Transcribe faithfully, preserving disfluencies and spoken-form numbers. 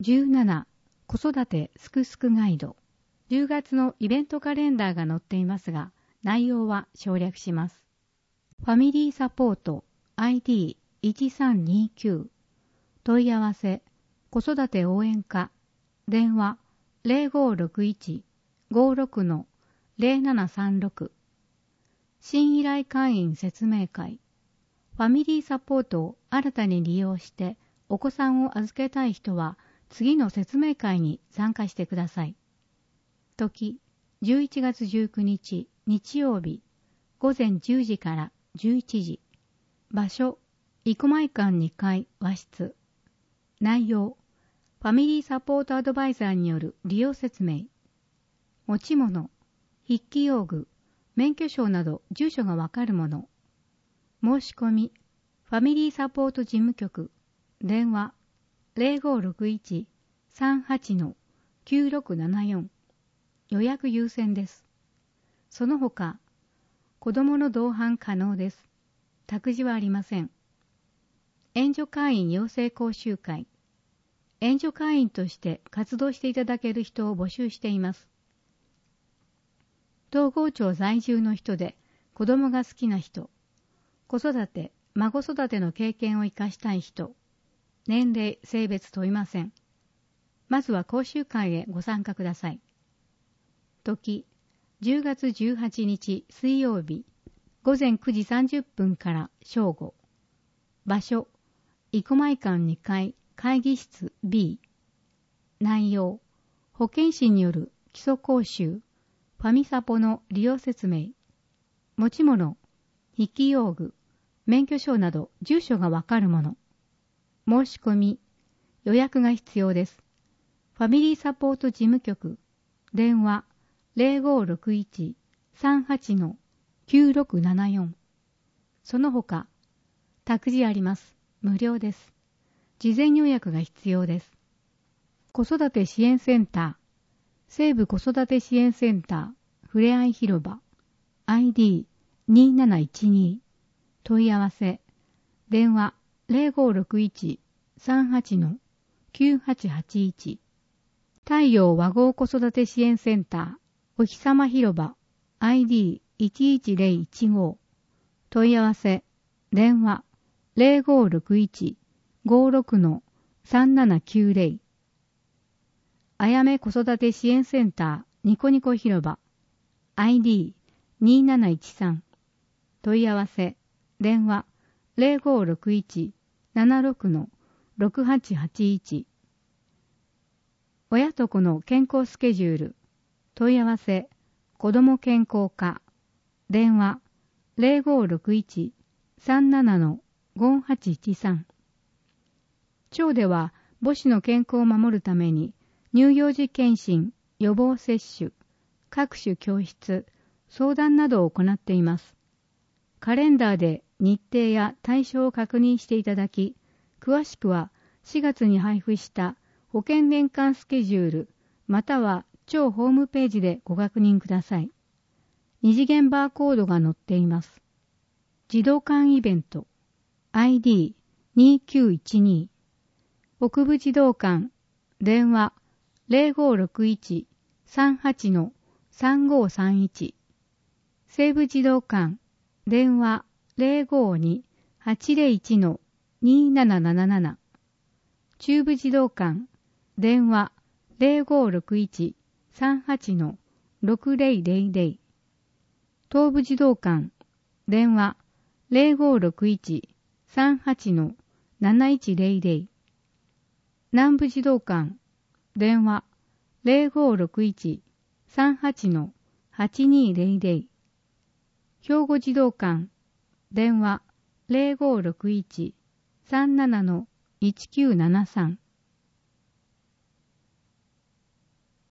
じゅうなな子育てすくすくガイド。じゅうがつのイベントカレンダーが載っていますが、内容は省略します。ファミリーサポート アイディーいちさんにきゅう 問い合わせ子育て応援課電話 ゼロごろくいち ごろく ゼロななさんろく 新依頼会員説明会。ファミリーサポートを新たに利用してお子さんを預けたい人は次の説明会に参加してください。時じゅういちがつじゅうくにち日曜日ごぜんじゅうじからじゅういちじ。場所生駒館にかい和室。内容ファミリーサポートアドバイザーによる利用説明。持ち物筆記用具免許証など住所がわかるもの。申し込みファミリーサポート事務局電話 ゼロごろくいち さんはち きゅうろくななよん 予約優先です。その他子どもの同伴可能です。託児はありません。援助会員養成講習会。援助会員として活動していただける人を募集しています。東郷町在住の人で子供が好きな人、子育て、孫育ての経験を生かしたい人、年齢、性別問いません。まずは講習会へご参加ください。時、じゅうがつじゅうはちにち水曜日、ごぜんくじさんじゅっぷんから正午。場所、生駒館にかい会議室 ビー。内容、保健師による基礎講習、ファミサポの利用説明。持ち物、筆記用具、免許証など住所がわかるもの。申し込み、予約が必要です。ファミリーサポート事務局、電話 ゼロごろくいち さんはち きゅうろくななよん。その他、託児あります。無料です。事前予約が必要です。子育て支援センター、西部子育て支援センター、ふれあい広場、アイディーになないちに。問い合わせ、電話 ゼロごろくいち さんはち きゅうはちはちいち。太陽和合子育て支援センター、おひさま広場、アイディーいちいちゼロいちご。問い合わせ、電話 ゼロごろくいち ごろく さんななきゅうゼロ。あやめ子育て支援センター、ニコニコ広場、アイディーになないちさん。問い合わせ、電話 ゼロごろくいち ななろく ろくはちはちいち。親と子の健康スケジュール。問い合わせ、子ども健康課。電話、ゼロごろくいち さんなな ごはちいちさん。町では母子の健康を守るために、乳幼児検診、予防接種、各種教室、相談などを行っています。カレンダーで日程や対象を確認していただき、詳しくはしがつに配布した保険年間スケジュールまたは町ホームページでご確認ください。二次元バーコードが載っています。児童館イベント アイディーにきゅういちに。北部児童館電話 ゼロごろくいち さんはち さんごさんいち。西部児童館電話 ゼロごに はちゼロいち になななななな。中部児童館電話 ゼロごろくいち さんはち ろくゼロゼロゼロ。東部児童館電話 ゼロごろくいち さんはち なないちゼロゼロ。南部児童館電話 ゼロごろくいち さんはち はちにゼロゼロ。兵庫児童館電話 ゼロごろくいち さんなな いちきゅうななさん。